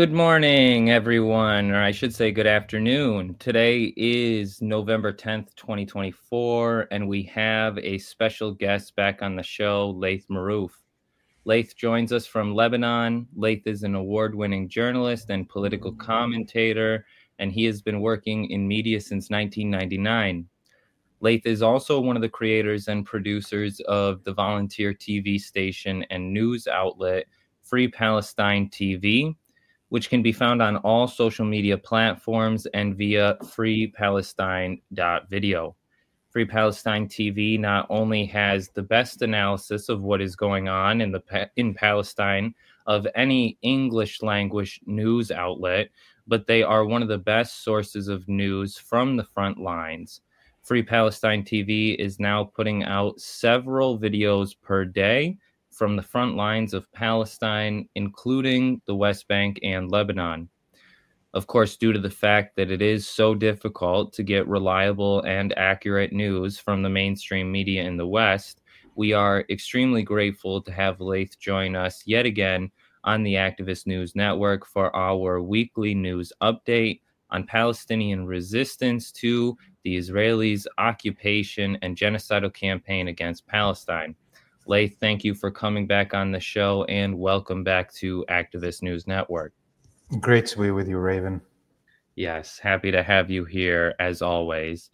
Good morning, everyone, or I should say good afternoon. Today is November 10th, 2024, and we have a special guest back on the show, Laith Marouf. Laith joins us from Lebanon. Laith is an award-winning journalist and political commentator, and he has been working in media since 1999. Laith is also one of the creators and producers of the volunteer TV station and news outlet Free Palestine TV, which can be found on all social media platforms and via freepalestine.video. Free Palestine TV not only has the best analysis of what is going on in Palestine of any English language news outlet, but they are one of the best sources of news from the front lines. Free Palestine TV is now putting out several videos per day from the front lines of Palestine, including the West Bank and Lebanon. Of course, due to the fact that it is so difficult to get reliable and accurate news from the mainstream media in the West, we are extremely grateful to have Laith join us yet again on the Activist News Network for our weekly news update on Palestinian resistance to the Israelis' occupation and genocidal campaign against Palestine. Laith, thank you for coming back on the show and welcome back to Activist News Network. Great to be with you, Raven. Yes, happy to have you here as always.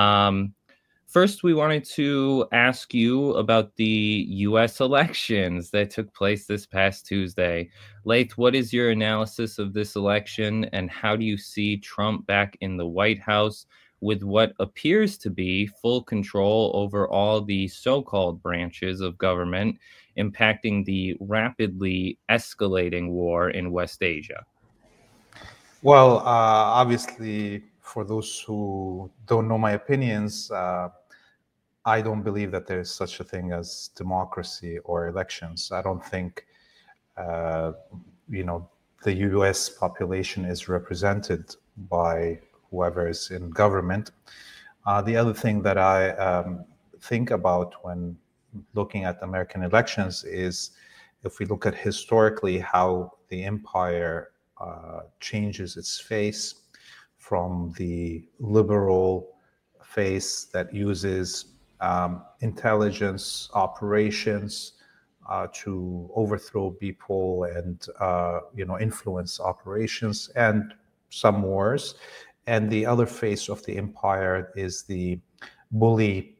First, we wanted to ask you about the U.S. elections that took place this past Tuesday. Laith, what is your analysis of this election, and how do you see Trump back in the White House with what appears to be full control over all the so-called branches of government, impacting the rapidly escalating war in West Asia? Well, obviously, for those who don't know my opinions, I don't believe that there is such a thing as democracy or elections. I don't think, the U.S. population is represented by whoever is in government. The other thing that I think about when looking at American elections is if we look at historically how the empire changes its face from the liberal face that uses intelligence operations to overthrow people and influence operations and some wars, and the other face of the empire is the bully,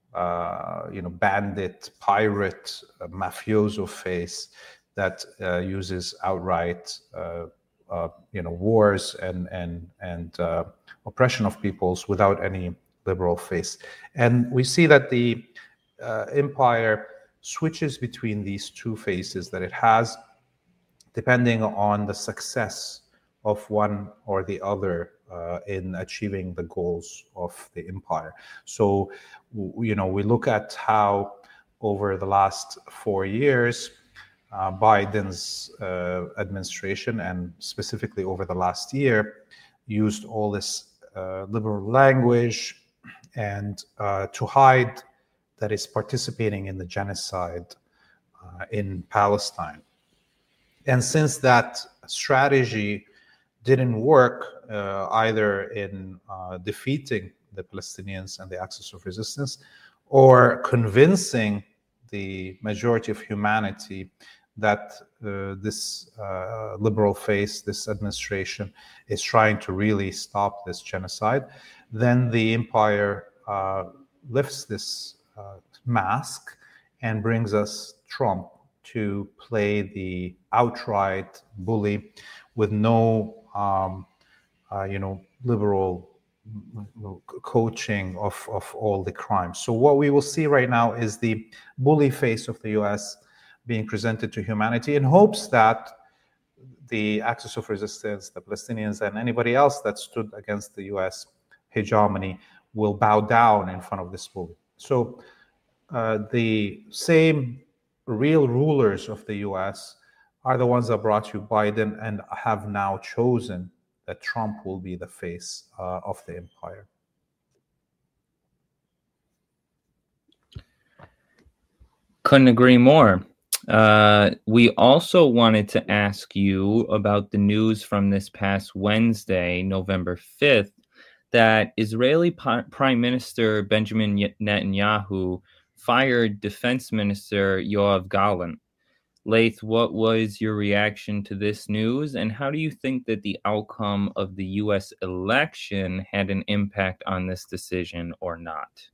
bandit, pirate, mafioso face that uses outright wars and oppression of peoples without any liberal face. And we see that the empire switches between these two faces that it has, depending on the success of one or the other in achieving the goals of the empire. So, we look at how over the last 4 years, Biden's administration, and specifically over the last year, used all this liberal language and to hide that it's participating in the genocide in Palestine. And since that strategy didn't work either in defeating the Palestinians and the axis of resistance or convincing the majority of humanity that this liberal face, this administration, is trying to really stop this genocide, then the empire lifts this mask and brings us Trump to play the outright bully with no, liberal coaching of all the crimes. So what we will see right now is the bully face of the U.S. being presented to humanity in hopes that the axis of resistance, the Palestinians, and anybody else that stood against the U.S. hegemony will bow down in front of this bully. So the same real rulers of the U.S. are the ones that brought you Biden and have now chosen that Trump will be the face of the empire. Couldn't agree more. We also wanted to ask you about the news from this past Wednesday, November 5th, that Israeli Prime Minister Benjamin Netanyahu fired Defense Minister Yoav Gallant. Laith, what was your reaction to this news, and how do you think that the outcome of the U.S. election had an impact on this decision or not?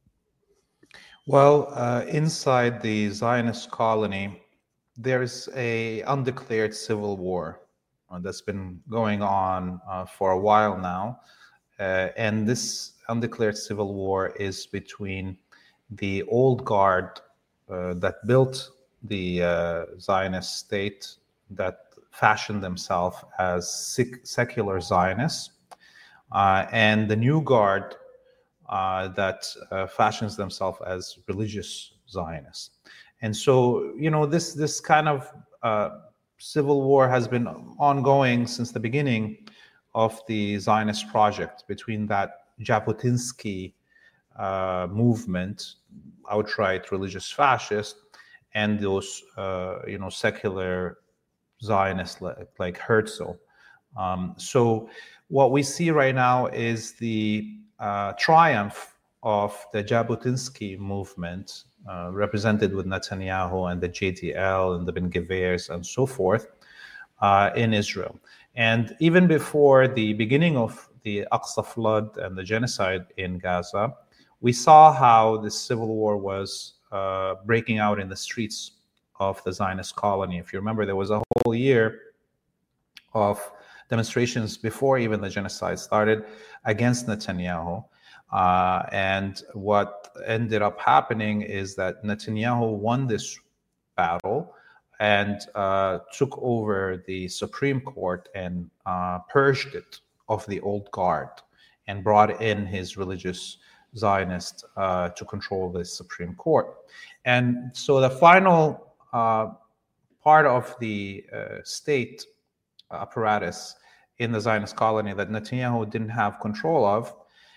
Well, inside the Zionist colony, there's a undeclared civil war that's been going on for a while now. And this undeclared civil war is between the old guard that built the Zionist state, that fashioned themselves as secular Zionists, and the new guard that fashions themselves as religious Zionists. And so, this kind of civil war has been ongoing since the beginning of the Zionist project, between that Jabotinsky movement, outright religious fascist, and those secular Zionists like Herzl. So what we see right now is the triumph of the Jabotinsky movement, represented with Netanyahu and the JDL and the Ben Gvirs and so forth, in Israel. And even before the beginning of the Aqsa flood and the genocide in Gaza, we saw how the civil war was breaking out in the streets of the Zionist colony. If you remember, there was a whole year of demonstrations before even the genocide started against Netanyahu. And what ended up happening is that Netanyahu won this battle and took over the Supreme Court and purged it of the old guard and brought in his religious Zionists to control the Supreme Court. And so the final part of the state apparatus in the Zionist colony that Netanyahu didn't have control of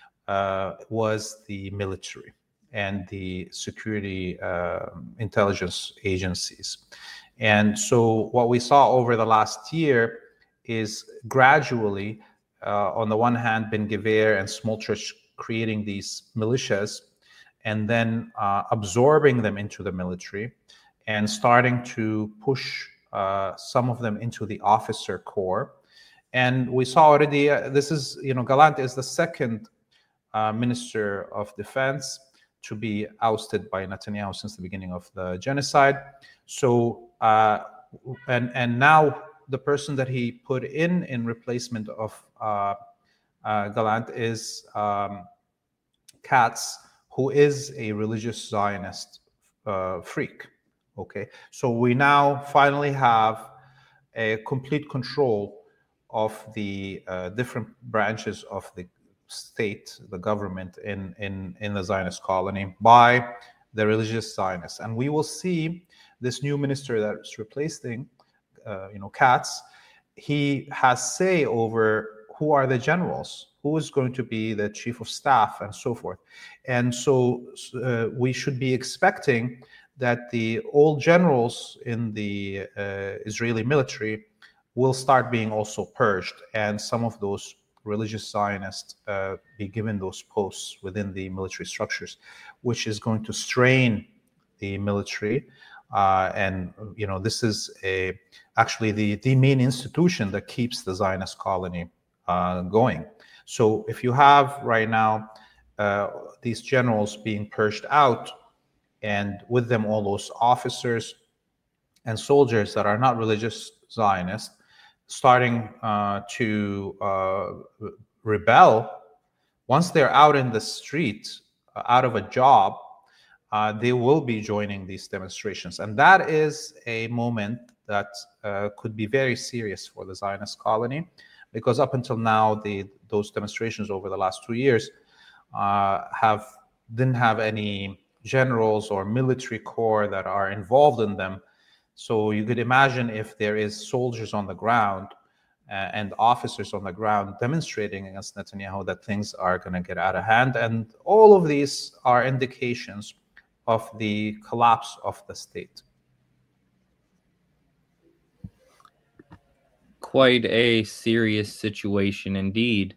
was the military and the security intelligence agencies. And so what we saw over the last year is gradually, on the one hand, Ben Gvir and Smotrich creating these militias and then absorbing them into the military and starting to push some of them into the officer corps. And we saw already, Gallant is the second Minister of Defense to be ousted by Netanyahu since the beginning of the genocide. So, and now the person that he put in replacement of Gallant is Katz, who is a religious Zionist freak. Okay, so we now finally have a complete control of the different branches of the state, the government in the Zionist colony by the religious Zionists. And we will see this new minister that's replacing, Katz. He has say over who are the generals, who is going to be the chief of staff, and so forth. And so we should be expecting that the old generals in the Israeli military will start being also purged, and some of those religious Zionists be given those posts within the military structures, which is going to strain the military. And this is actually the main institution that keeps the Zionist colony going. So if you have right now these generals being purged out, and with them all those officers and soldiers that are not religious Zionists starting to rebel, once they're out in the street, out of a job, they will be joining these demonstrations. And that is a moment that could be very serious for the Zionist colony, because up until now, those demonstrations over the last 2 years didn't have any generals or military corps that are involved in them. So you could imagine if there is soldiers on the ground and officers on the ground demonstrating against Netanyahu, that things are going to get out of hand. And all of these are indications of the collapse of the state. quite a serious situation indeed.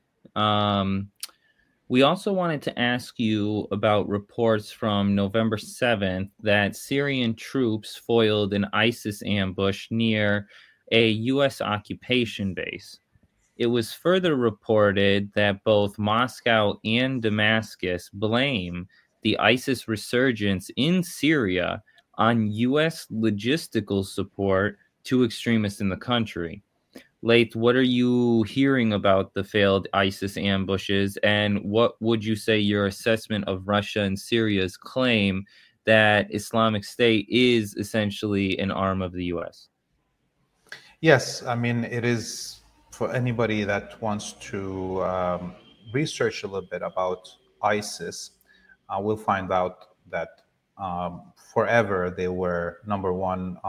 We also wanted to ask you about reports from November 7th that Syrian troops foiled an ISIS ambush near a U.S. occupation base. It was further reported that both Moscow and Damascus blame the ISIS resurgence in Syria on U.S. logistical support to extremists in the country. Laith, what are you hearing about the failed ISIS ambushes, and what would you say your assessment of Russia and Syria's claim that Islamic State is essentially an arm of the U.S.? Yes, I mean, it is for anybody that wants to research a little bit about ISIS, we'll find out that forever they were number one.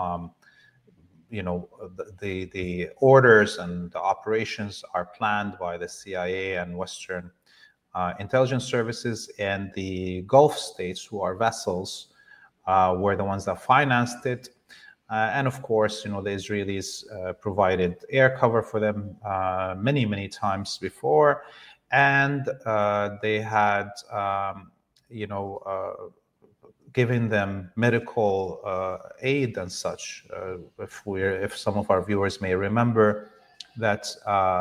The orders and the operations are planned by the CIA and Western intelligence services, and the Gulf states, who are vassals, were the ones that financed it. And of course, the Israelis provided air cover for them many, many times before, and they had, giving them medical aid and such. If some of our viewers may remember that,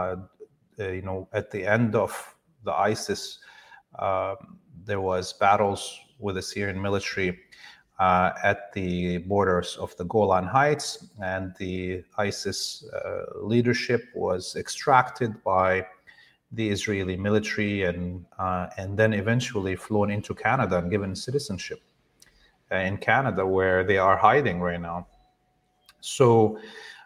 at the end of the ISIS, there was battles with the Syrian military at the borders of the Golan Heights, and the ISIS leadership was extracted by the Israeli military and then eventually flown into Canada and given citizenship in Canada, where they are hiding right now. So,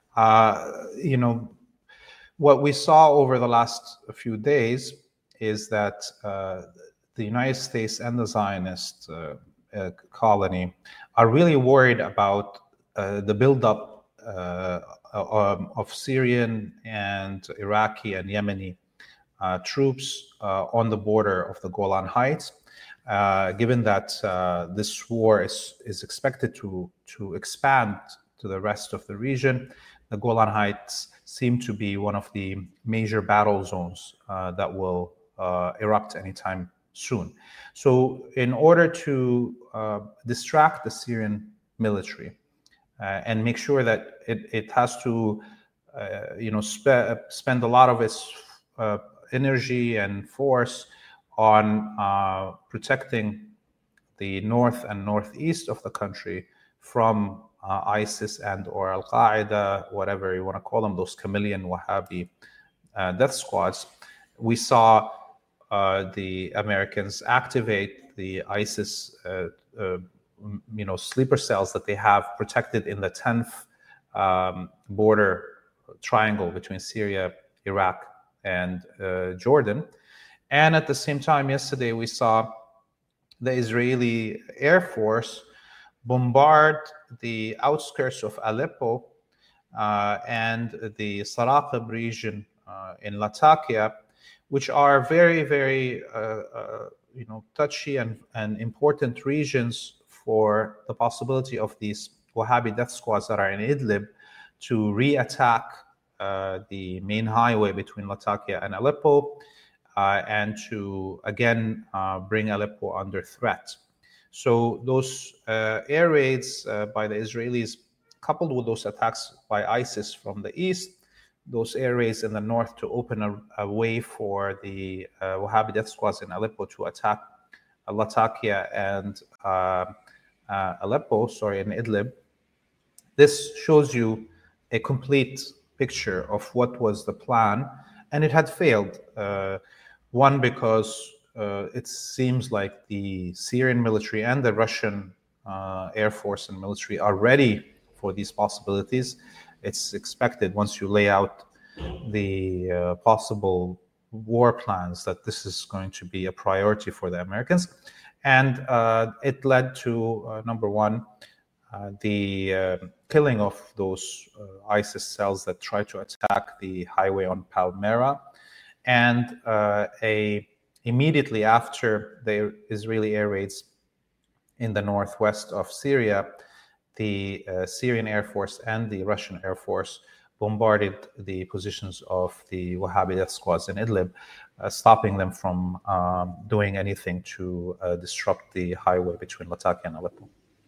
what we saw over the last few days is that the United States and the Zionist colony are really worried about the buildup of Syrian and Iraqi and Yemeni troops on the border of the Golan Heights, given that this war is expected to expand to the rest of the region. The Golan Heights seem to be one of the major battle zones that will erupt anytime soon. So in order to distract the Syrian military and make sure that it has to spend a lot of its energy and force on protecting the north and northeast of the country from ISIS and or Al-Qaeda, whatever you want to call them, those chameleon Wahhabi death squads, we saw the Americans activate the ISIS, sleeper cells that they have protected in the 10th border triangle between Syria, Iraq, and Jordan. And at the same time, yesterday we saw the Israeli Air Force bombard the outskirts of Aleppo and the Saraqib region in Latakia, which are very, very touchy and important regions for the possibility of these Wahhabi death squads that are in Idlib to re-attack the main highway between Latakia and Aleppo, and to again bring Aleppo under threat. So those air raids by the Israelis, coupled with those attacks by ISIS from the east, those air raids in the north to open a way for the Wahhabi death squads in Aleppo to attack Latakia and in Idlib. This shows you a complete picture of what was the plan, and it had failed. One, because it seems like the Syrian military and the Russian Air Force and military are ready for these possibilities. It's expected, once you lay out the possible war plans, that this is going to be a priority for the Americans. And it led to, number one, the killing of those ISIS cells that tried to attack the highway on Palmyra. And immediately after the Israeli air raids in the northwest of Syria, the Syrian Air Force and the Russian Air Force bombarded the positions of the Wahhabi death squads in Idlib, stopping them from doing anything to disrupt the highway between Latakia and Aleppo.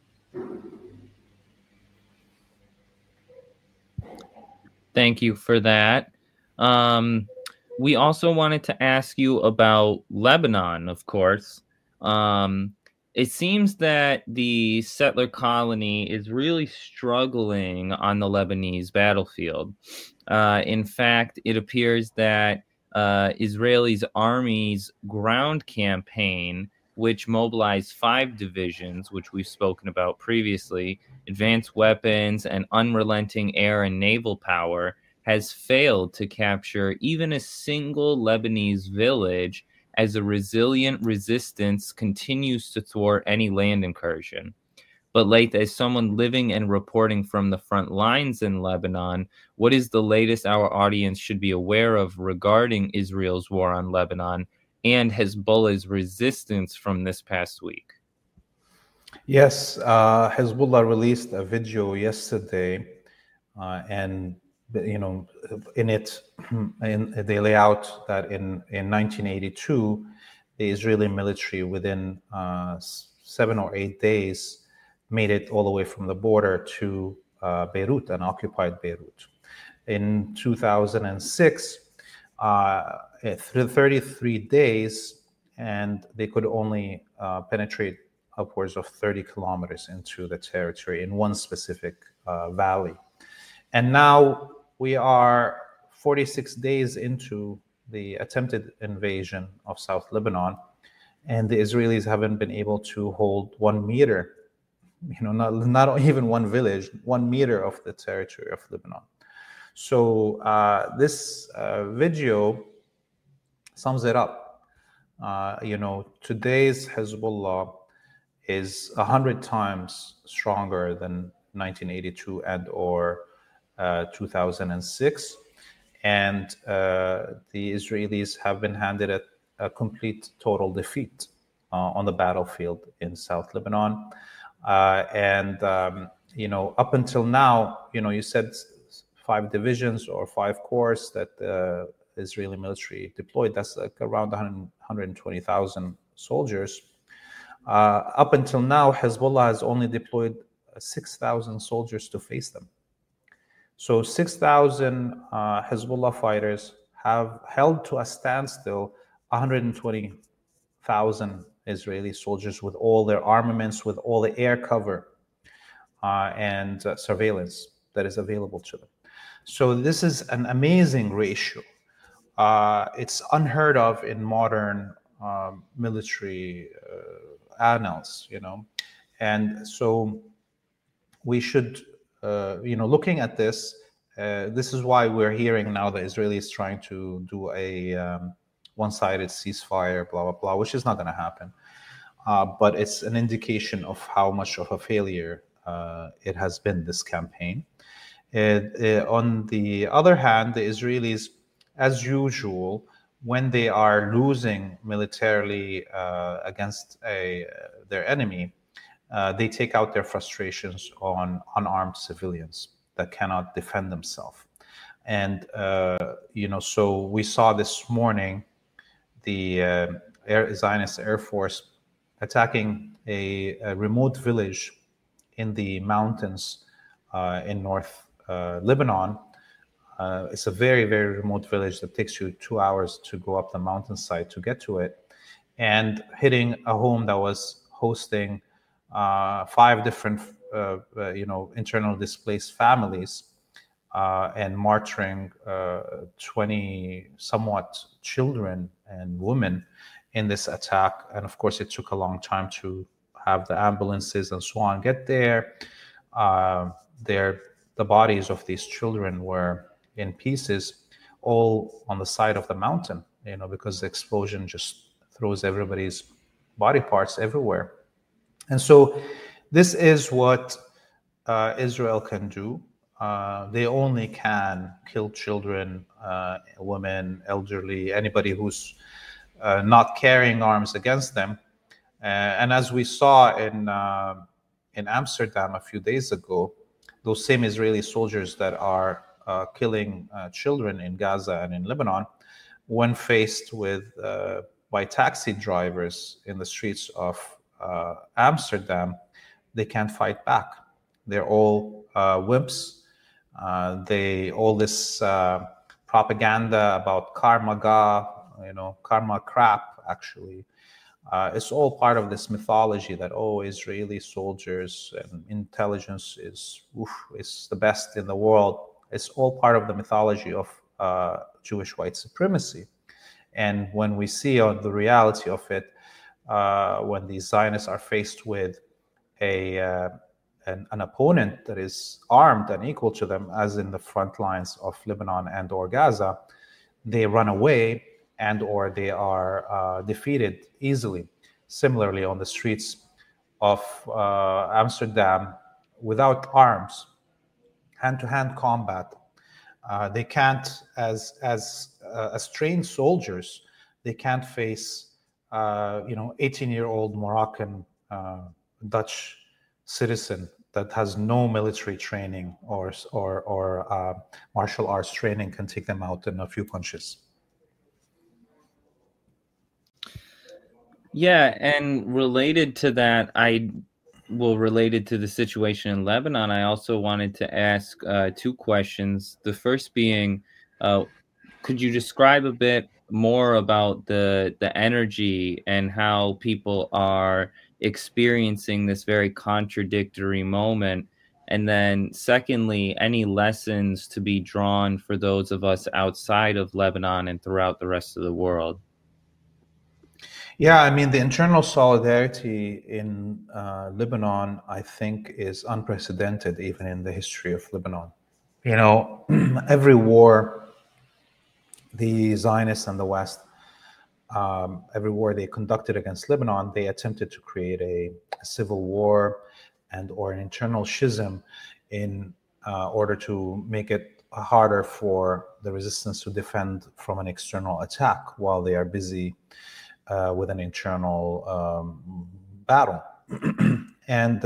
Thank you for that. We also wanted to ask you about Lebanon, of course. It seems that the settler colony is really struggling on the Lebanese battlefield. In fact, it appears that Israel's army's ground campaign, which mobilized 5 divisions, which we've spoken about previously, advanced weapons, and unrelenting air and naval power, has failed to capture even a single Lebanese village, as a resilient resistance continues to thwart any land incursion. But Laith, as someone living and reporting from the front lines in Lebanon, what is the latest our audience should be aware of regarding Israel's war on Lebanon and Hezbollah's resistance from this past week? Yes, Hezbollah released a video yesterday, and in it, they lay out that in 1982, the Israeli military, within 7 or 8 days, made it all the way from the border to Beirut and occupied Beirut. In 2006, 33 days, and they could only penetrate upwards of 30 kilometers into the territory in one specific valley. And now we are 46 days into the attempted invasion of South Lebanon, and the Israelis haven't been able to hold 1 meter, not even one village, 1 meter of the territory of Lebanon. So this video sums it up. Today's Hezbollah is 100 times stronger than 1982 and or 2006, and the Israelis have been handed a complete total defeat on the battlefield in South Lebanon. Up until now, you said 5 divisions or 5 corps that the Israeli military deployed. That's like around 120,000 soldiers. Up until now, Hezbollah has only deployed 6,000 soldiers to face them. So 6,000 Hezbollah fighters have held to a standstill 120,000 Israeli soldiers with all their armaments, with all the air cover and surveillance that is available to them. So this is an amazing ratio. It's unheard of in modern military annals, and so we should, looking at this, this is why we're hearing now the Israelis trying to do a one-sided ceasefire, blah, blah, blah, which is not going to happen. But it's an indication of how much of a failure it has been, this campaign. On the other hand, the Israelis, as usual, when they are losing militarily against their enemy, they take out their frustrations on unarmed civilians that cannot defend themselves. And, so we saw this morning the Zionist Air Force attacking a remote village in the mountains in North Lebanon. It's a very, very remote village that takes you 2 hours to go up the mountainside to get to it, and hitting a home that was hosting 5 different, internal displaced families, and martyring 20 somewhat children and women in this attack. And of course, it took a long time to have the ambulances and so on get there. The bodies of these children were in pieces, all on the side of the mountain, because the explosion just throws everybody's body parts everywhere. And so this is what Israel can do. They only can kill children, women, elderly, anybody who's not carrying arms against them. And as we saw in Amsterdam a few days ago, those same Israeli soldiers that are killing children in Gaza and in Lebanon, when faced with by taxi drivers in the streets of Amsterdam, they can't fight back. They're all wimps. They all this propaganda about karma ga, karma crap, actually. It's all part of this mythology that, Israeli soldiers and intelligence is the best in the world. It's all part of the mythology of Jewish white supremacy. And when we see the reality of it, when the Zionists are faced with an opponent that is armed and equal to them, as in the front lines of Lebanon and or Gaza, they run away and or they are defeated easily. Similarly, on the streets of Amsterdam, without arms, hand-to-hand combat, they can't, as trained soldiers, they can't face 18-year-old Moroccan Dutch citizen that has no military training or martial arts training, can take them out in a few punches. Yeah, and related to that, related to the situation in Lebanon, I also wanted to ask two questions. The first being, could you describe a bit more about the energy and how people are experiencing this very contradictory moment? And then secondly, any lessons to be drawn for those of us outside of Lebanon and throughout the rest of the world? Yeah, I mean, the internal solidarity in Lebanon, I think, is unprecedented even in the history of Lebanon. Every war, the Zionists and the West, every war they conducted against Lebanon, they attempted to create a civil war and or an internal schism in order to make it harder for the resistance to defend from an external attack while they are busy with an internal battle. And,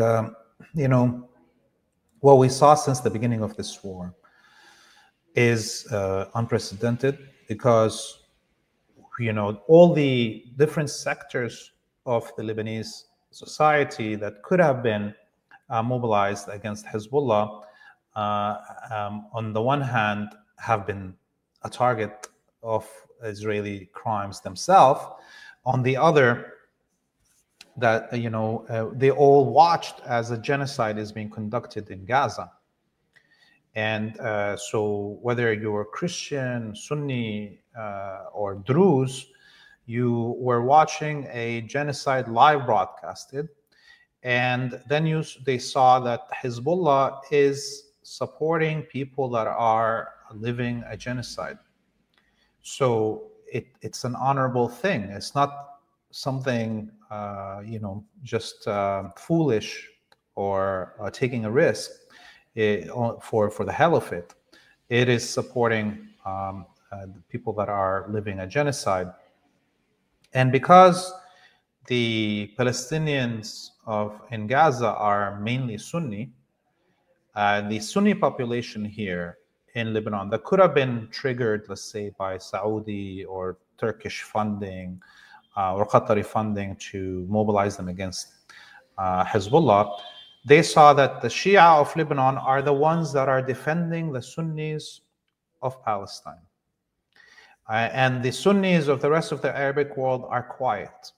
what we saw since the beginning of this war is unprecedented because, all the different sectors of the Lebanese society that could have been mobilized against Hezbollah, on the one hand, have been a target of Israeli crimes themselves. On the other, that they all watched as a genocide is being conducted in Gaza. And so whether you were Christian, Sunni, or Druze, you were watching a genocide live broadcasted. And then they saw that Hezbollah is supporting people that are living a genocide. So it's an honorable thing. It's not something, just foolish or taking a risk for the hell of it. It is supporting the people that are living a genocide. And because the Palestinians in Gaza are mainly Sunni, the Sunni population here in Lebanon that could have been triggered, let's say, by Saudi or Turkish funding or Qatari funding to mobilize them against Hezbollah, they saw that the Shia of Lebanon are the ones that are defending the Sunnis of Palestine. And the Sunnis of the rest of the Arabic world are quiet.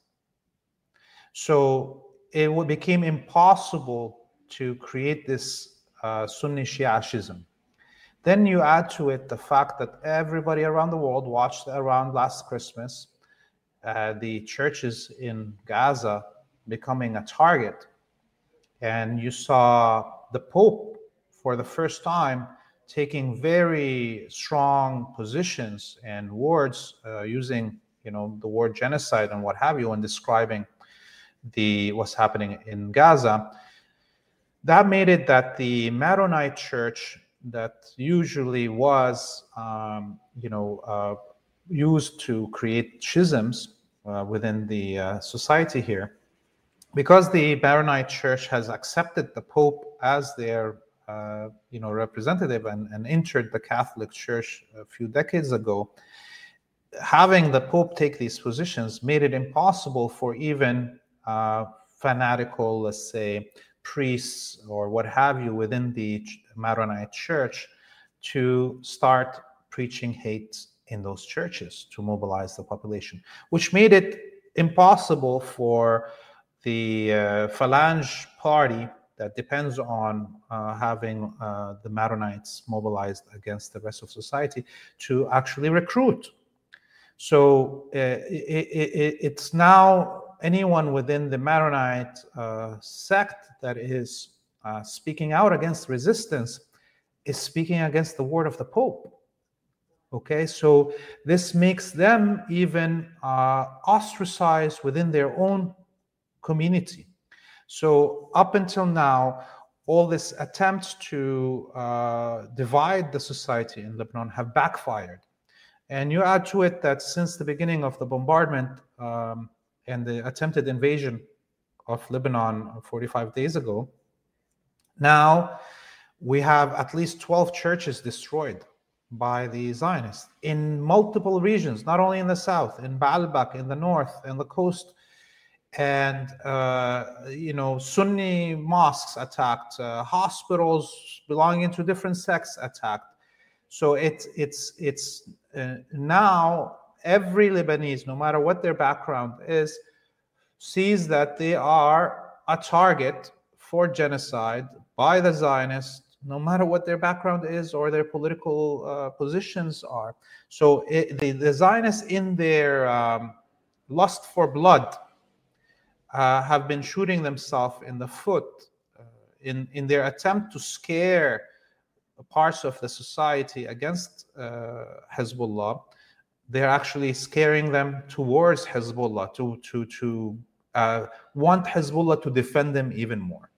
So it became impossible to create this Sunni Shia schism. Then you add to it the fact that everybody around the world watched around last Christmas the churches in Gaza becoming a target. And you saw the Pope for the first time taking very strong positions and words, using the word genocide and what have you, and describing what's happening in Gaza. That made it that the Maronite church that usually was used to create schisms within the society here, because the Maronite church has accepted the Pope as their representative and entered the Catholic Church a few decades ago, having the Pope take these positions made it impossible for even fanatical, let's say, priests or what have you within the Maronite Church to start preaching hate in those churches to mobilize the population, which made it impossible for the Phalange party that depends on having the Maronites mobilized against the rest of society to actually recruit. So it's now anyone within the Maronite sect that is speaking out against resistance is speaking against the word of the Pope. Okay, so this makes them even ostracized within their own community. So up until now, all this attempts to divide the society in Lebanon have backfired. And you add to it that since the beginning of the bombardment and the attempted invasion of Lebanon 45 days ago, now we have at least 12 churches destroyed by the Zionists in multiple regions, not only in the south, in Baalbek, in the north, and the coast, and Sunni mosques attacked, hospitals belonging to different sects attacked. So it's now every Lebanese, no matter what their background is, sees that they are a target for genocide by the Zionists, no matter what their background is or their political positions are. So the Zionists, in their lust for blood, have been shooting themselves in the foot in their attempt to scare parts of the society against Hezbollah. They're actually scaring them towards Hezbollah to want Hezbollah to defend them even more.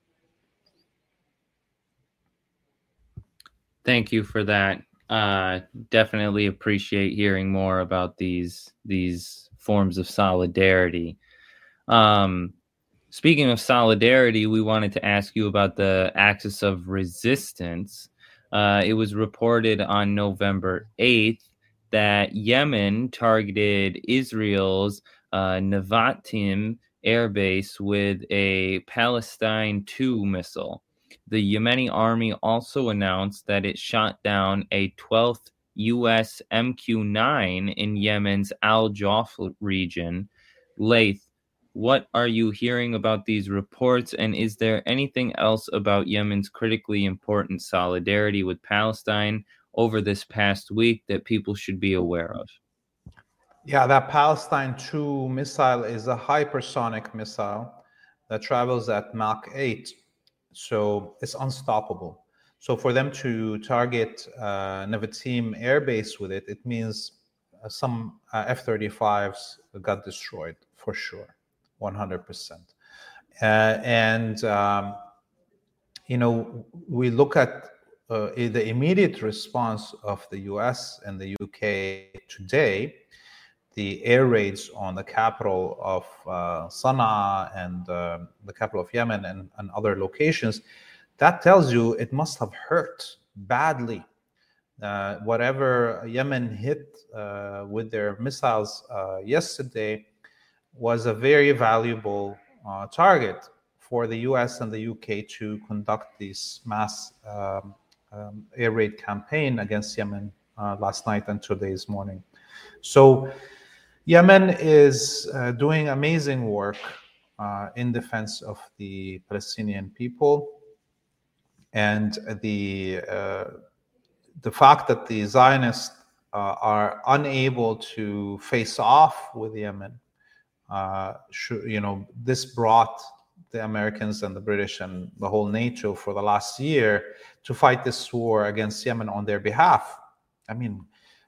Thank you for that. Definitely appreciate hearing more about these forms of solidarity. Speaking of solidarity, we wanted to ask you about the axis of resistance. It was reported on November 8th that Yemen targeted Israel's Navatim airbase with a Palestine II missile. The Yemeni army also announced that it shot down a 12th U.S. MQ-9 in Yemen's Al-Jawf region. Laith, what are you hearing about these reports, and is there anything else about Yemen's critically important solidarity with Palestine over this past week that people should be aware of? Yeah, that Palestine 2 missile is a hypersonic missile that travels at Mach 8, so it's unstoppable. So for them to target Navatim airbase with it, it means some F-35s got destroyed for sure. 100%. We look at the immediate response of the US and the UK today, the air raids on the capital of Sana'a and the capital of Yemen and other locations. That tells you it must have hurt badly. Whatever Yemen hit with their missiles yesterday was a very valuable target for the US and the UK to conduct this mass air raid campaign against Yemen last night and today's morning. So Yemen is doing amazing work in defense of the Palestinian people, and the fact that the Zionists are unable to face off with Yemen, this brought the Americans and the British and the whole NATO for the last year to fight this war against Yemen on their behalf. I mean,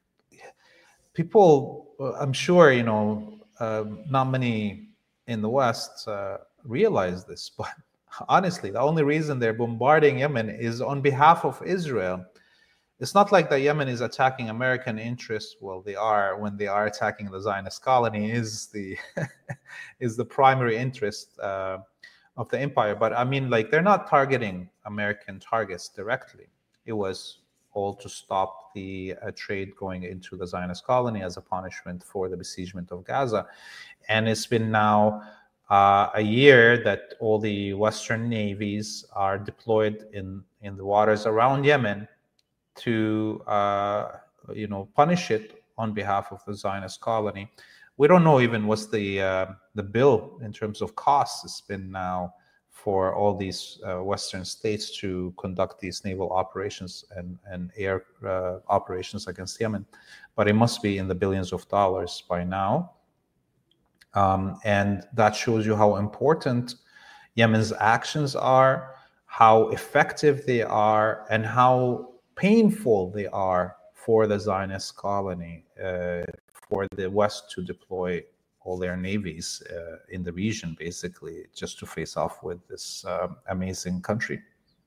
people, I'm sure, not many in the West realize this, but honestly, the only reason they're bombarding Yemen is on behalf of Israel. It's not like that Yemen is attacking American interests. Well, they are when they are attacking the Zionist colony is the primary interest of the empire. But I mean, like, they're not targeting American targets directly. It was all to stop the trade going into the Zionist colony as a punishment for the besiegement of Gaza. And it's been now a year that all the Western navies are deployed in the waters around Yemen to punish it on behalf of the Zionist colony. We don't know even what's the bill in terms of costs. It's been now for all these Western states to conduct these naval operations and air operations against Yemen, but it must be in the billions of dollars by now. And that shows you how important Yemen's actions are, how effective they are, and how painful they are for the Zionist colony, for the West to deploy all their navies in the region, basically, just to face off with this amazing country.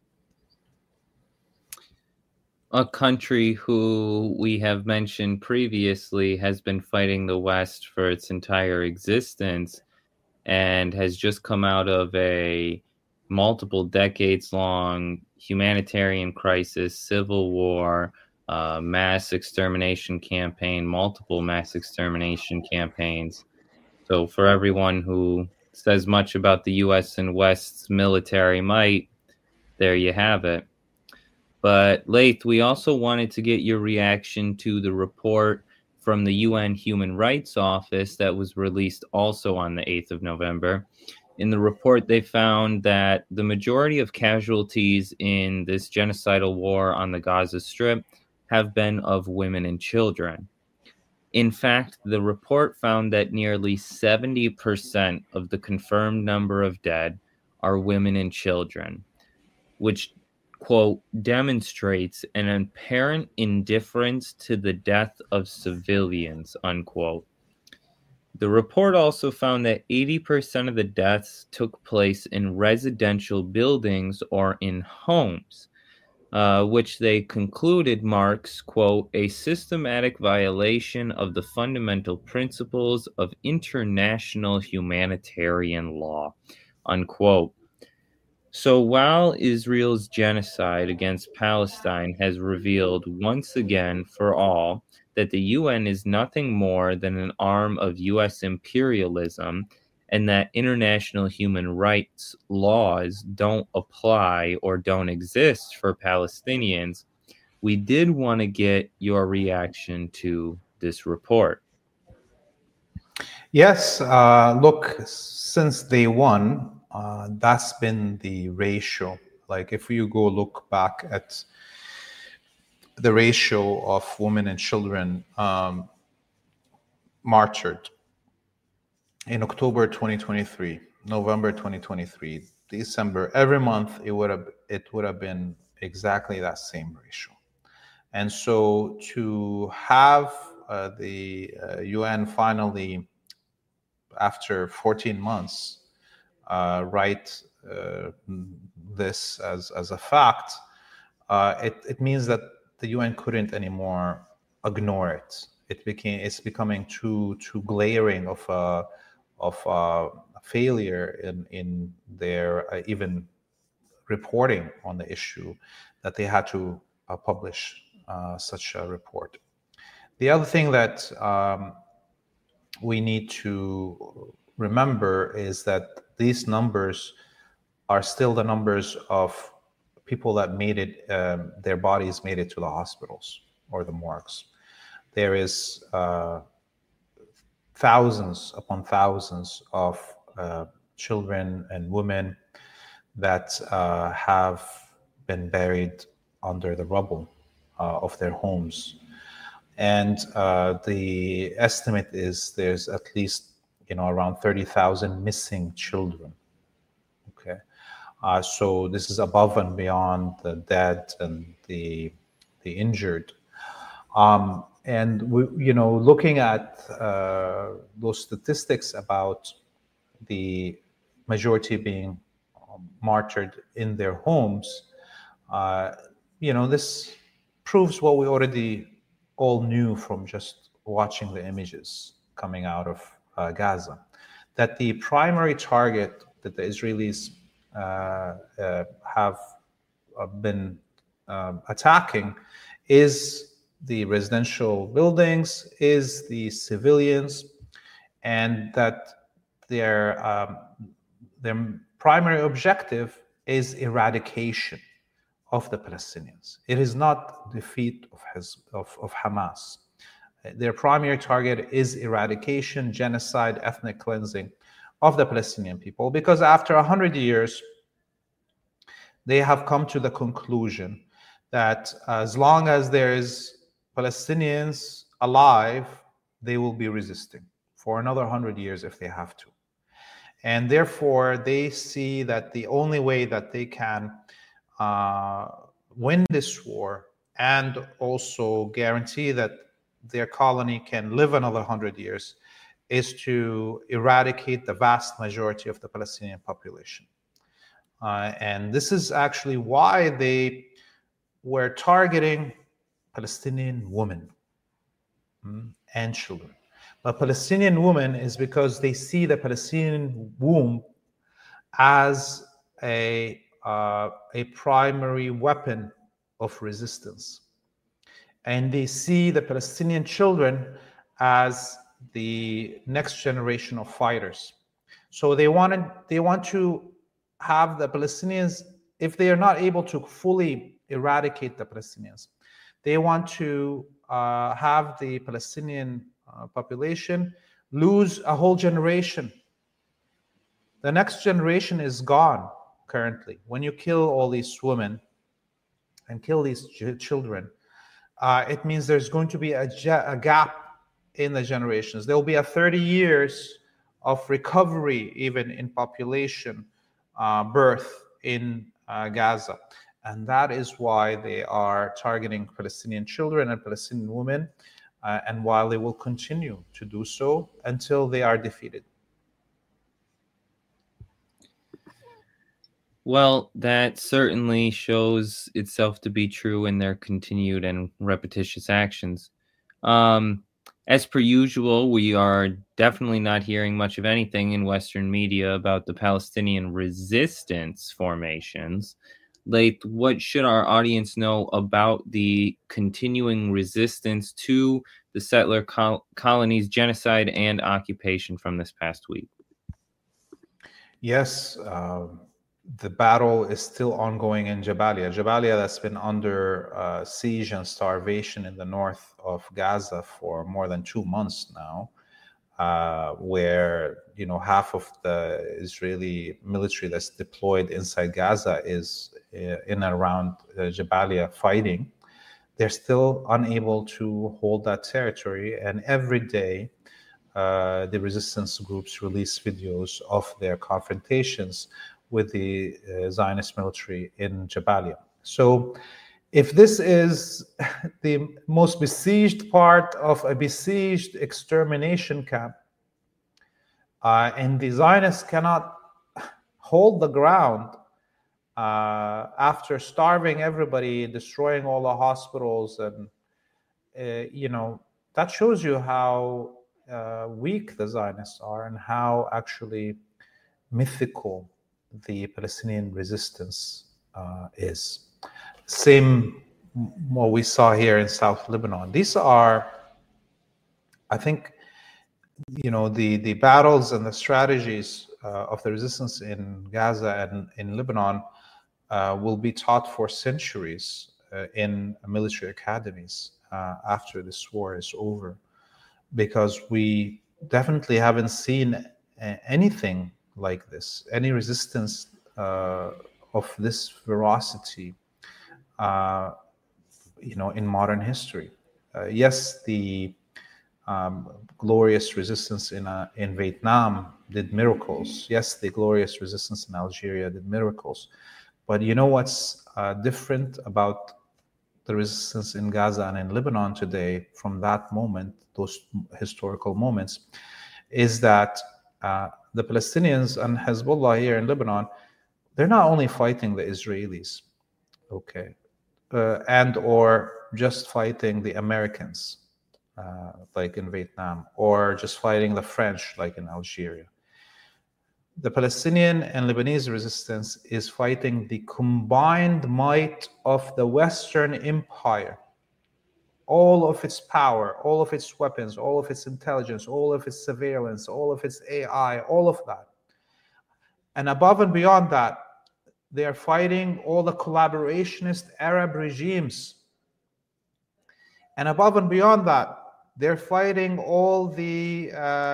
A country who we have mentioned previously has been fighting the West for its entire existence and has just come out of a multiple decades-long humanitarian crisis, civil war, mass extermination campaign, multiple mass extermination campaigns. So for everyone who says much about the U.S. and West's military might, there you have it. But Laith, we also wanted to get your reaction to the report from the UN Human Rights Office that was released also on the 8th of November. In the report, they found that the majority of casualties in this genocidal war on the Gaza Strip have been of women and children. In fact, the report found that nearly 70% of the confirmed number of dead are women and children, which, quote, demonstrates an apparent indifference to the death of civilians, unquote. The report also found that 80% of the deaths took place in residential buildings or in homes, which they concluded marks, quote, a systematic violation of the fundamental principles of international humanitarian law, unquote. So while Israel's genocide against Palestine has revealed once again for all that the UN is nothing more than an arm of U.S. imperialism and that international human rights laws don't apply or don't exist for Palestinians, we did want to get your reaction to this report. Yes, look, since day one, that's been the ratio. Like, if you go look back at the ratio of women and children martyred in October 2023, November 2023, December, every month it would have been exactly that same ratio. And so to have the UN finally, after 14 months, write this as a fact, it means that the UN couldn't anymore ignore it. It's becoming too glaring of a failure in their even reporting on the issue that they had to publish such a report. The other thing that we need to remember is that these numbers are still the numbers of people that made it, their bodies made it to the hospitals or the morgues. There is thousands upon thousands of children and women that have been buried under the rubble of their homes. And the estimate is there's at least around 30,000 missing children. Okay, so this is above and beyond the dead and the injured. And looking at those statistics about the majority being martyred in their homes, this proves what we already all knew from just watching the images coming out of Gaza, that the primary target that the Israelis have been attacking is the residential buildings, is the civilians, and that their primary objective is eradication of the Palestinians. It is not defeat of Hamas. Their primary target is eradication, genocide, ethnic cleansing of the Palestinian people, because after 100 years, they have come to the conclusion that as long as there is Palestinians alive, they will be resisting for another 100 years if they have to. And therefore, they see that the only way that they can win this war and also guarantee that their colony can live another 100 years is to eradicate the vast majority of the Palestinian population. And this is actually why they were targeting Palestinian women and children. But Palestinian women is because they see the Palestinian womb as a primary weapon of resistance. And they see the Palestinian children as the next generation of fighters. So they want to have the Palestinians, if they are not able to fully eradicate the Palestinians, they want to have the Palestinian population lose a whole generation. The next generation is gone currently. When you kill all these women and kill these children, it means there's going to be a gap in the generations. There will be a 30 years of recovery, even in population birth in Gaza. And that is why they are targeting Palestinian children and Palestinian women, and while they will continue to do so until they are defeated. Well, that certainly shows itself to be true in their continued and repetitious actions. As per usual, we are definitely not hearing much of anything in Western media about the Palestinian resistance formations. Laith, what should our audience know about the continuing resistance to the settler colonies' genocide and occupation from this past week? Yes, the battle is still ongoing in Jabalia. Jabalia, that's been under siege and starvation in the north of Gaza for more than 2 months now, where half of the Israeli military that's deployed inside Gaza is in and around Jabalia fighting. They're still unable to hold that territory, and every day the resistance groups release videos of their confrontations with the Zionist military in Jabalia. So if this is the most besieged part of a besieged extermination camp, and the Zionists cannot hold the ground after starving everybody, destroying all the hospitals, and that shows you how weak the Zionists are and how actually mythical the Palestinian resistance is. Same what we saw here in South Lebanon. These are, I think, the battles and the strategies of the resistance in Gaza and in Lebanon will be taught for centuries in military academies after this war is over, because we definitely haven't seen anything like this, any resistance of this ferocity, in modern history. Yes, the glorious resistance in Vietnam did miracles. Yes, the glorious resistance in Algeria did miracles. But you know what's different about the resistance in Gaza and in Lebanon today from that moment, those historical moments, is that the Palestinians and Hezbollah here in Lebanon, they're not only fighting the Israelis, okay, and or just fighting the Americans, like in Vietnam, or just fighting the French, like in Algeria. the Palestinian and Lebanese resistance is fighting the combined might of the Western Empire. All of its power, all of its weapons, all of its intelligence, all of its surveillance, all of its AI, all of that. And above and beyond that, they are fighting all the collaborationist Arab regimes. And above and beyond that, they're fighting all the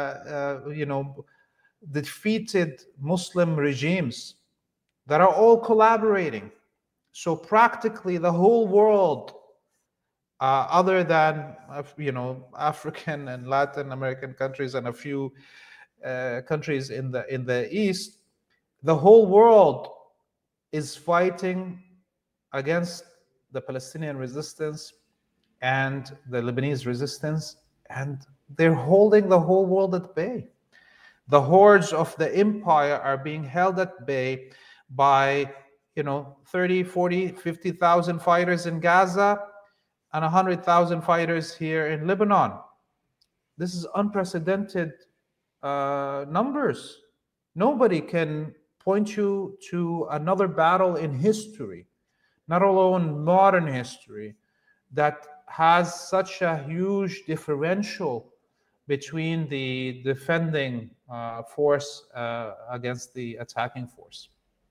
defeated Muslim regimes that are all collaborating. So practically the whole world, other than African and Latin American countries and a few countries in the East, the whole world is fighting against the Palestinian resistance and the Lebanese resistance, and they're holding the whole world at bay. The hordes of the empire are being held at bay by 30, 40, 50,000 fighters in Gaza and 100,000 fighters here in Lebanon. This is unprecedented numbers. Nobody can point you to another battle in history, not alone modern history, that has such a huge differential between the defending force against the attacking force.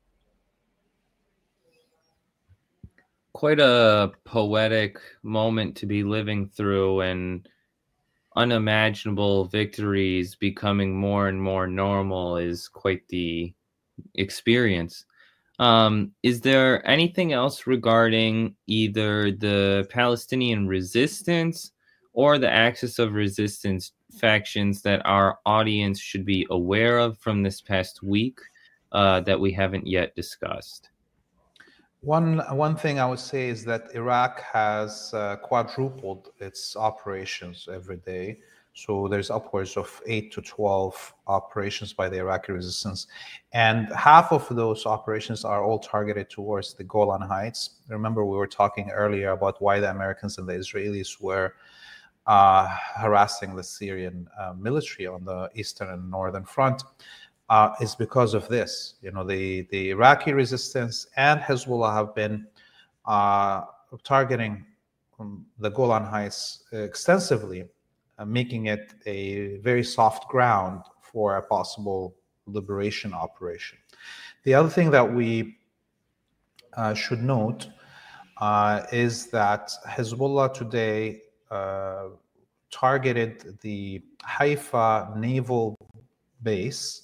Quite a poetic moment to be living through, and unimaginable victories becoming more and more normal is quite the experience. Is there anything else regarding either the Palestinian resistance or the Axis of Resistance factions that our audience should be aware of from this past week that we haven't yet discussed? One thing I would say is that Iraq has quadrupled its operations every day. So there's upwards of 8 to 12 operations by the Iraqi resistance. And half of those operations are all targeted towards the Golan Heights. Remember, we were talking earlier about why the Americans and the Israelis were harassing the Syrian military on the eastern and northern front. Is because of this. The Iraqi resistance and Hezbollah have been targeting the Golan Heights extensively, making it a very soft ground for a possible liberation operation. The other thing that we should note is that Hezbollah today targeted the Haifa naval base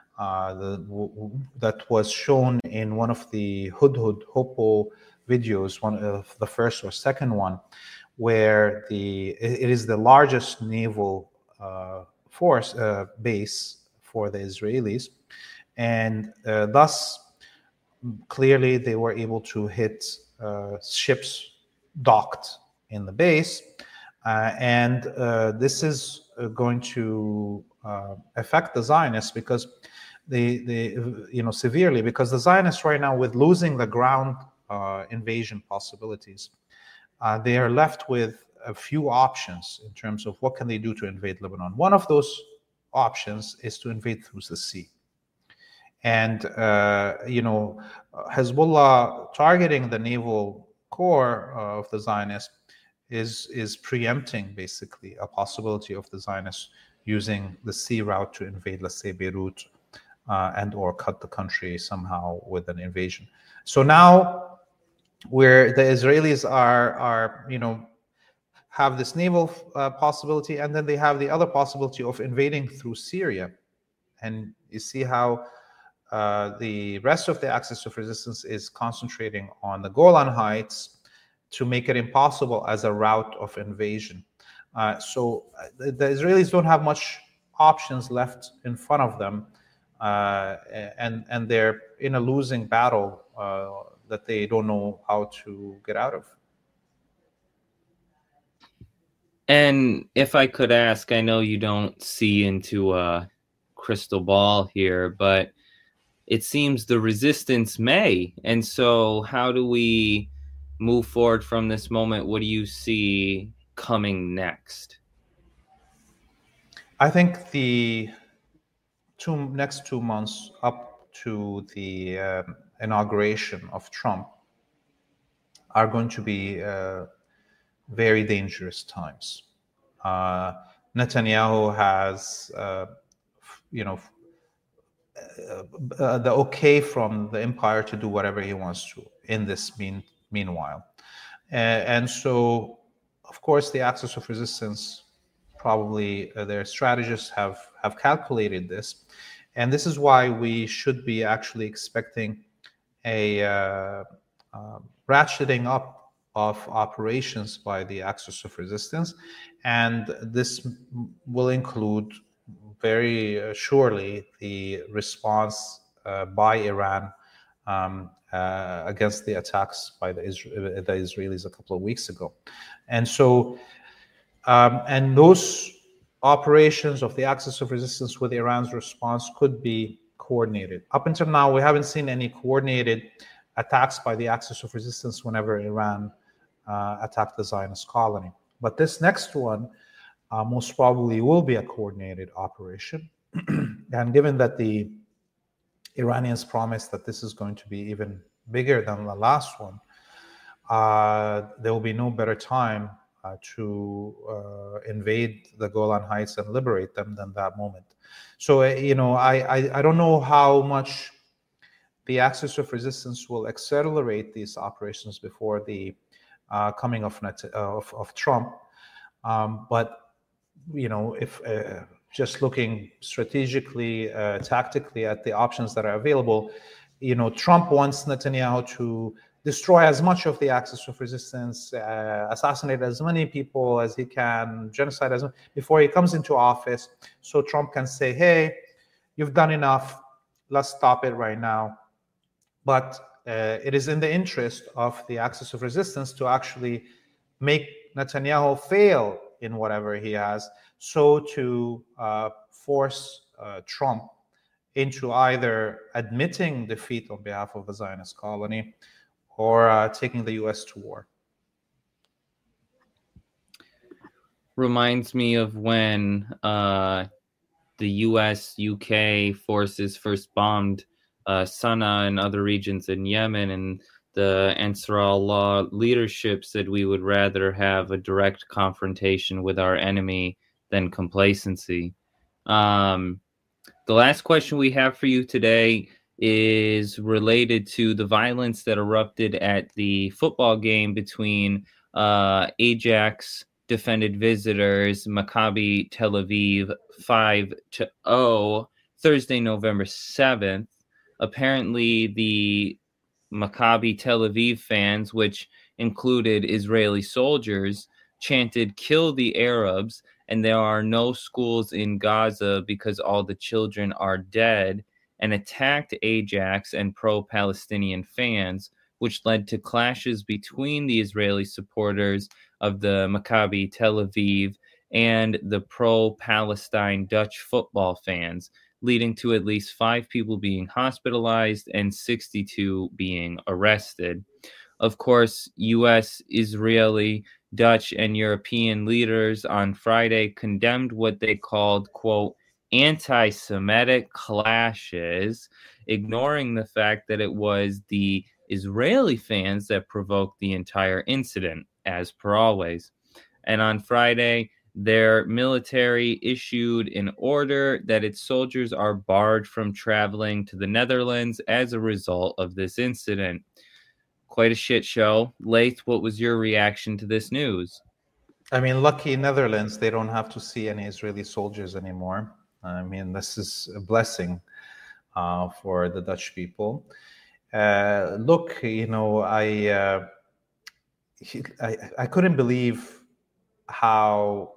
that was shown in one of the Hudhud Hoppo videos, one of the first or second one, where it is the largest naval force base for the Israelis, and thus clearly they were able to hit ships docked in the base, and this is going to affect the Zionists because severely, because the Zionists right now, with losing the ground invasion possibilities, they are left with a few options in terms of what can they do to invade Lebanon. One of those options is to invade through the sea. And Hezbollah targeting the naval core of the Zionists is preempting basically a possibility of the Zionists using the sea route to invade, let's say, Beirut, and or cut the country somehow with an invasion. So now, where the Israelis are have this naval possibility, and then they have the other possibility of invading through Syria, and you see how the rest of the Axis of Resistance is concentrating on the Golan Heights to make it impossible as a route of invasion. So the Israelis don't have much options left in front of them, and they're in a losing battle that they don't know how to get out of. And if I could ask, I know you don't see into a crystal ball here, but it seems the resistance may. And so how do we move forward from this moment? What do you see coming next? I think the next 2 months up to the inauguration of Trump are going to be very dangerous times. Netanyahu has, the okay from the empire to do whatever he wants to in this meanwhile. And so, of course, the axis of resistance, probably their strategists have calculated this. And this is why we should be actually expecting a ratcheting up of operations by the axis of resistance. And this will include very surely the response by Iran against the attacks by the Israelis a couple of weeks ago. And so, and those operations of the axis of resistance with Iran's response could be coordinated. Up until now, we haven't seen any coordinated attacks by the axis of resistance whenever Iran attacked the Zionist colony. But this next one most probably will be a coordinated operation. And given that the Iranians promised that this is going to be even bigger than the last one, there will be no better time to invade the Golan Heights and liberate them than that moment. So, I don't know how much the axis of resistance will accelerate these operations before the coming of Trump. But, if just looking strategically, tactically at the options that are available, Trump wants Netanyahu to destroy as much of the axis of resistance, assassinate as many people as he can, genocide as much before he comes into office, so Trump can say, hey, you've done enough, let's stop it right now. But it is in the interest of the axis of resistance to actually make Netanyahu fail in whatever he has, so to force Trump into either admitting defeat on behalf of the Zionist colony or taking the U.S. to war. Reminds me of when the U.S.-UK forces first bombed Sana'a and other regions in Yemen, and the Ansar Allah leadership said we would rather have a direct confrontation with our enemy than complacency. The last question we have for you today is related to the violence that erupted at the football game between Ajax defended visitors Maccabi Tel Aviv 5-0 Thursday, November 7th. Apparently, the Maccabi Tel Aviv fans, which included Israeli soldiers, chanted "Kill the Arabs," and there are no schools in Gaza because all the children are dead, and attacked Ajax and pro-Palestinian fans, which led to clashes between the Israeli supporters of the Maccabi Tel Aviv and the pro-Palestine Dutch football fans, leading to at least 5 people being hospitalized and 62 being arrested. Of course, U.S., Israeli, Dutch, and European leaders on Friday condemned what they called, quote, anti-Semitic clashes, ignoring the fact that it was the Israeli fans that provoked the entire incident, as per always. And on Friday, their military issued an order that its soldiers are barred from traveling to the Netherlands as a result of this incident. Quite a shit show. Laith, what was your reaction to this news? I mean, lucky Netherlands, they don't have to see any Israeli soldiers anymore. I mean, this is a blessing for the Dutch people. Look, I couldn't believe how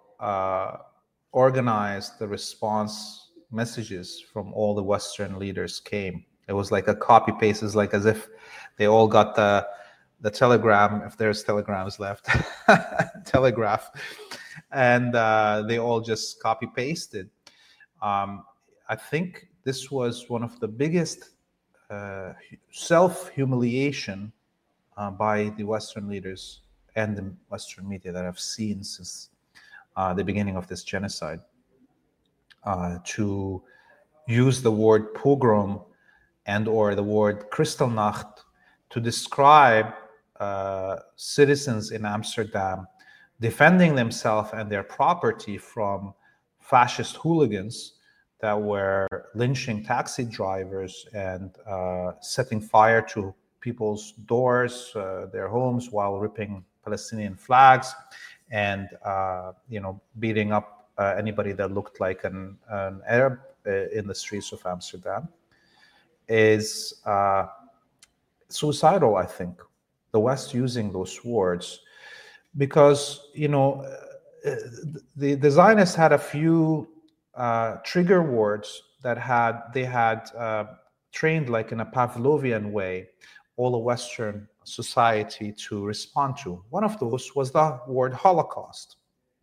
organized the response messages from all the Western leaders came. It was like a copy paste. It's like as if they all got the telegram, if there's telegrams left, telegraph, and they all just copy pasted. I think this was one of the biggest self-humiliation by the Western leaders and the Western media that I've seen since the beginning of this genocide, to use the word pogrom and or the word Kristallnacht to describe citizens in Amsterdam defending themselves and their property from fascist hooligans that were lynching taxi drivers and setting fire to people's doors, their homes, while ripping Palestinian flags and beating up anybody that looked like an Arab in the streets of Amsterdam, is suicidal, I think. The West using those words because the Zionists had a few trigger words that they had trained like in a Pavlovian way all of Western society to respond to. One of those was the word Holocaust.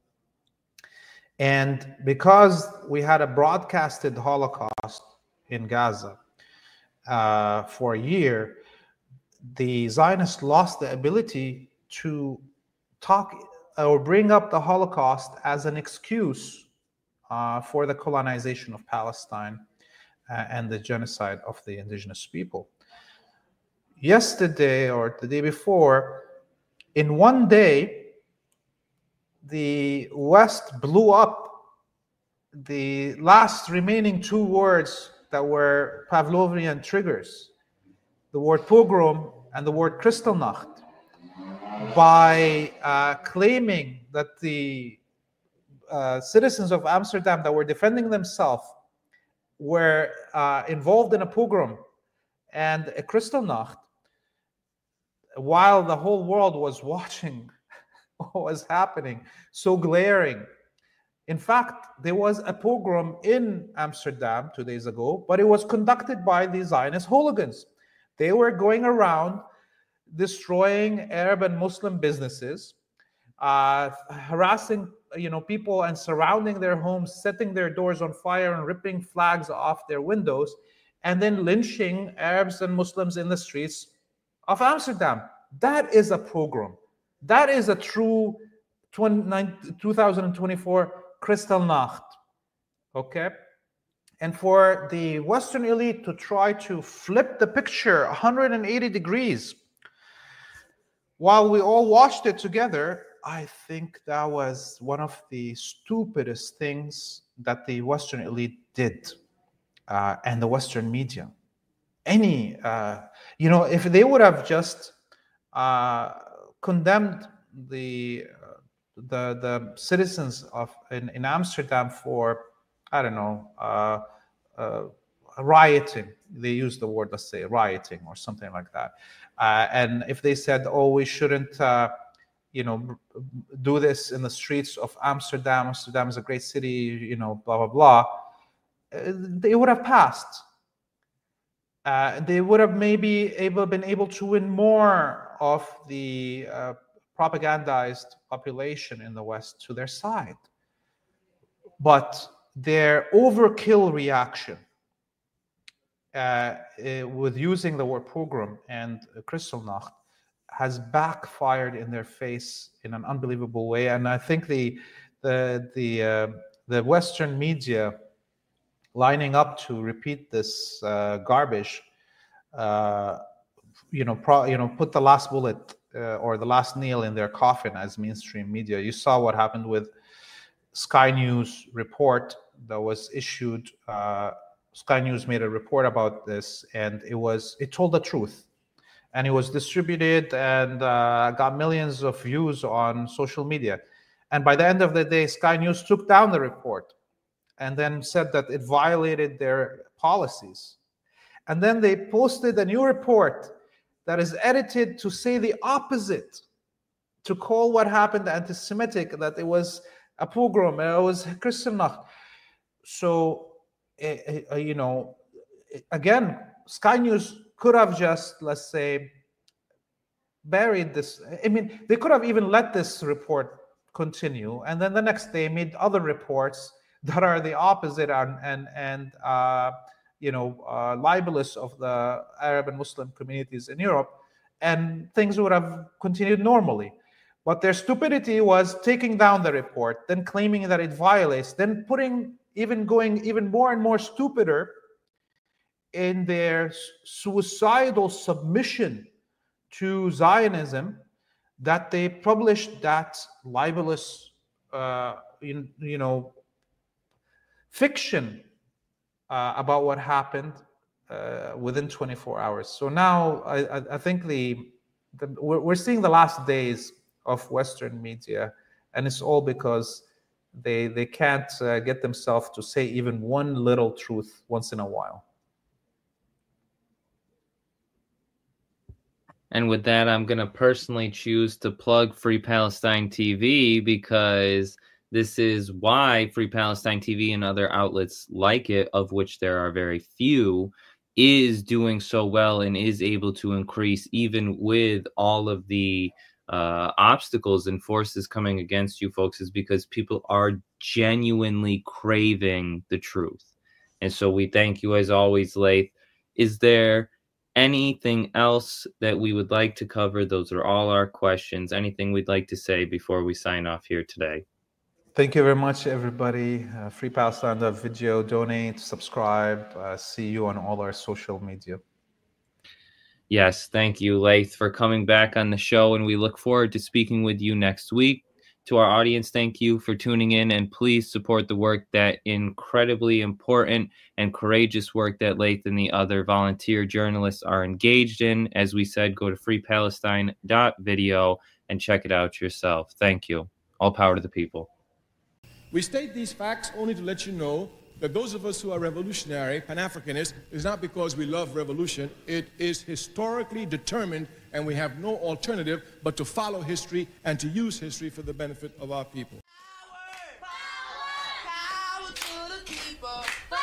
And because we had a broadcasted Holocaust in Gaza for a year, the Zionists lost the ability to talk or bring up the Holocaust as an excuse for the colonization of Palestine and the genocide of the indigenous people. Yesterday or the day before, in one day, the West blew up the last remaining two words that were Pavlovian triggers, the word pogrom and the word Kristallnacht, by claiming that the citizens of Amsterdam that were defending themselves were involved in a pogrom and a Kristallnacht, while the whole world was watching what was happening, so glaring. In fact, there was a pogrom in Amsterdam 2 days ago, but it was conducted by the Zionist hooligans. They were going around destroying Arab and Muslim businesses, harassing people and surrounding their homes, setting their doors on fire and ripping flags off their windows, and then lynching Arabs and Muslims in the streets of Amsterdam. That is a pogrom. That is a true 2024 Kristallnacht. Okay? And for the Western elite to try to flip the picture 180 degrees while we all watched it together, I think that was one of the stupidest things that the Western elite did, and the Western media. If they would have just condemned the citizens in Amsterdam for, I don't know, rioting. They used the word, let's say, rioting or something like that. And if they said, "Oh, we shouldn't, do this in the streets of Amsterdam. Amsterdam is a great city, blah blah blah," they would have passed. They would have maybe been able to win more of the propagandized population in the West to their side. But their overkill reaction with using the word pogrom and Kristallnacht has backfired in their face in an unbelievable way. And I think the Western media lining up to repeat this garbage, put the last bullet or the last nail in their coffin as mainstream media. You saw what happened with Sky News report that was issued. Sky News made a report about this, and it told the truth, and it was distributed and got millions of views on social media. And by the end of the day, Sky News took down the report and then said that it violated their policies. And then they posted a new report that is edited to say the opposite, to call what happened anti-Semitic, that it was a pogrom, it was Kristallnacht. So, again, Sky News could have just, let's say, buried this. I mean, they could have even let this report continue, and then the next day made other reports that are the opposite and libelous of the Arab and Muslim communities in Europe, and things would have continued normally. But their stupidity was taking down the report, then claiming that it violates, then going even more and more stupider in their suicidal submission to Zionism, that they published that libelous, fiction about what happened within 24 hours. So now I think we're seeing the last days of Western media, and it's all because they can't get themselves to say even one little truth once in a while. And with that, I'm going to personally choose to plug Free Palestine TV, because this is why Free Palestine TV and other outlets like it, of which there are very few, is doing so well and is able to increase even with all of the obstacles and forces coming against you folks, is because people are genuinely craving the truth. And so we thank you as always, Laith. Is there anything else that we would like to cover? Those are all our questions. Anything we'd like to say before we sign off here today? Thank you very much, everybody. FreePalestine.video, donate, subscribe. See you on all our social media. Yes, thank you, Laith, for coming back on the show, and we look forward to speaking with you next week. To our audience, thank you for tuning in, and please support the work, that incredibly important and courageous work that Laith and the other volunteer journalists are engaged in. As we said, go to freepalestine.video and check it out yourself. Thank you. All power to the people. We state these facts only to let you know that those of us who are revolutionary, Pan-Africanists, is not because we love revolution. It is historically determined, and we have no alternative but to follow history and to use history for the benefit of our people. Power to the people.